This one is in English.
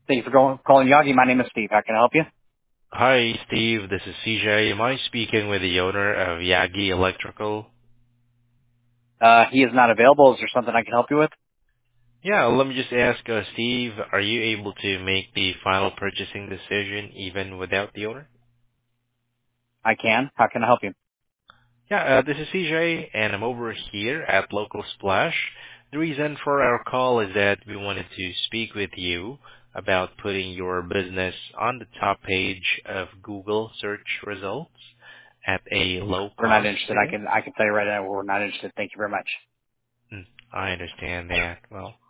Thank you for calling Yagi. My name is Steve. How can I help you? Hi, Steve. This is CJ. Am I speaking with the owner of Yagi Electrical? He is not available. Is there something I can help you with? Yeah, let me just ask, Steve, are you able to make the final purchasing decision even without the owner? I can. How can I help you? Yeah, this is CJ, and I'm over here at Local Splash. The reason for our call is that we wanted to speak with you about putting your business on the top page of Google search results at a low We're not cost interested. today. I can tell you right now we're not interested. Thank you very much. I understand that. Well,